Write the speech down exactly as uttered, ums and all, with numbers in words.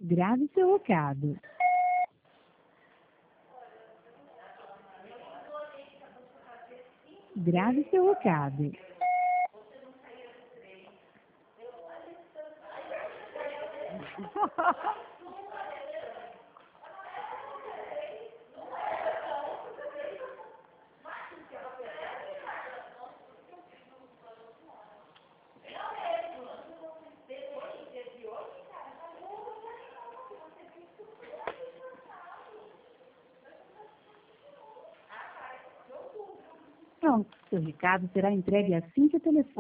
Grave seu recado. Grave seu recado. Pronto, seu recado será entregue assim que o telefone